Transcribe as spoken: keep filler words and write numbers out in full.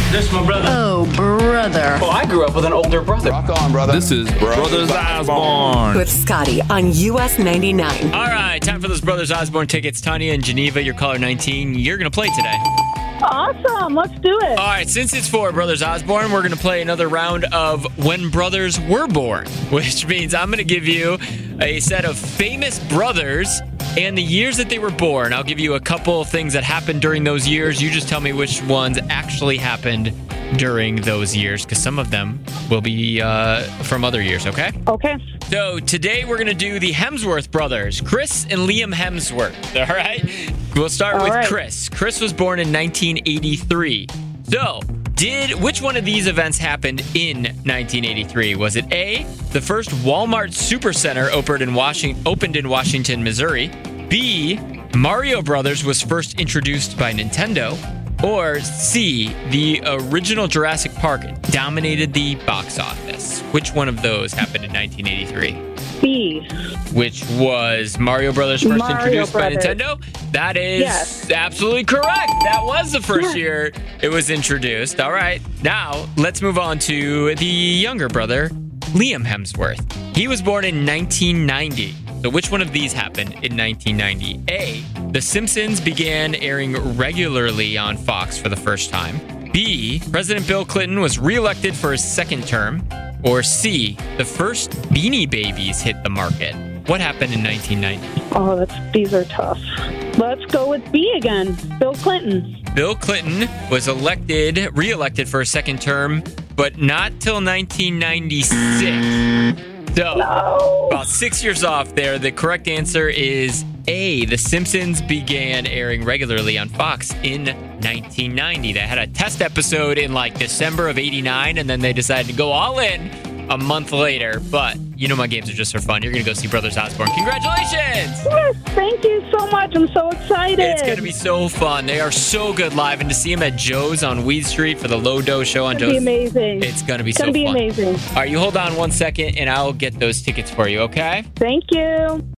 This is my brother. Oh, brother. Oh, I grew up with an older brother. Rock on, brother. This is Brothers Osborne. With Scotty on U S ninety-nine. All right, time for those Brothers Osborne tickets. Tanya and Geneva, your caller nineteen. You're going to play today. Awesome. Let's do it. All right, since it's for Brothers Osborne, we're going to play another round of When Brothers Were Born, which means I'm going to give you a set of famous brothers and the years that they were born. I'll give you a couple of things that happened during those years. You just tell me which ones actually happened during those years, because some of them will be uh, from other years, okay? Okay. So today we're going to do the Hemsworth brothers, Chris and Liam Hemsworth, all right? We'll start All with right. Chris. Chris was born in nineteen eighty-three. So, did which one of these events happened in nineteen eighty-three? Was it A, the first Walmart Supercenter opened in Washington, opened in Washington, Missouri? B, Mario Brothers was first introduced by Nintendo? Or C, the original Jurassic Park dominated the box office? Which one of those happened in nineteen eighty-three? B. Which was Mario Brothers first Mario introduced Brothers. by Nintendo? That is Yes. absolutely correct. That was the first Yes. year it was introduced. All right. Now, let's move on to the younger brother, Liam Hemsworth. He was born in nineteen ninety. So which one of these happened in nineteen ninety? A, The Simpsons began airing regularly on Fox for the first time. B, President Bill Clinton was reelected for his second term. Or C, the first Beanie Babies hit the market. What happened in nineteen ninety? Oh, that's these are tough. Let's go with B again. Bill Clinton. Bill Clinton was elected, re-elected for a second term, but not till nineteen ninety-six. So, No. about six years off there. The correct answer is A. The Simpsons began airing regularly on Fox in nineteen ninety. They had a test episode in like December of eighty-nine, and then they decided to go all in a month later. But you know my games are just for fun. You're going to go see Brothers Osborne. Congratulations! Yes, thank you so much. I'm so excited. It's going to be so fun. They are so good live. And to see them at Joe's on Weed Street for the Low Dose show on It's gonna Joe's. be amazing. It's going to be It's so gonna be fun. amazing. All right, you hold on one second, and I'll get those tickets for you, okay? Thank you.